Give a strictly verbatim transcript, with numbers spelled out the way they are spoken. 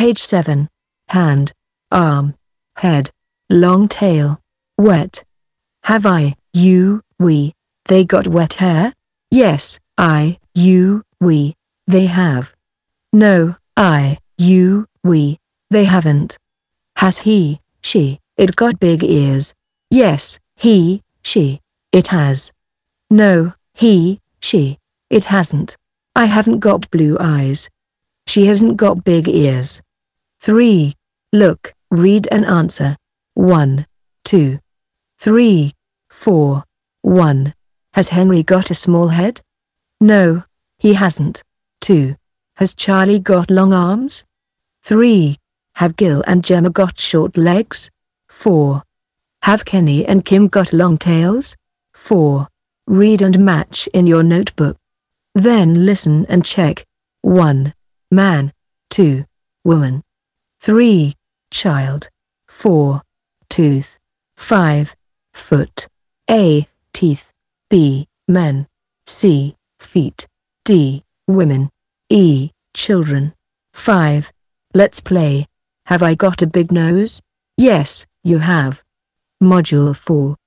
Page seven. Hand, arm, head, long tail, wet. Have I, you, we, they got wet hair? Yes, I, you, we, they have. No, I, you, we, they haven't. Has he, she, it got big ears? Yes, he, she, it has. No, he, she, it hasn't. I haven't got blue eyes. She hasn't got big ears. three. Look, read and answer. one, two, three, four. one. Has Henry got a small head? No, he hasn't. two. Has Charlie got long arms? three. Have Gil and Gemma got short legs? four. Have Kenny and Kim got long tails? four. Read and match in your notebook. Then listen and check. one. Man. two. Woman. three. Child. four. Tooth. five. Foot. A. Teeth. B. Men. C. Feet. D. Women. E. Children. five. Let's play. Have I got a big nose? Yes, you have. Module four.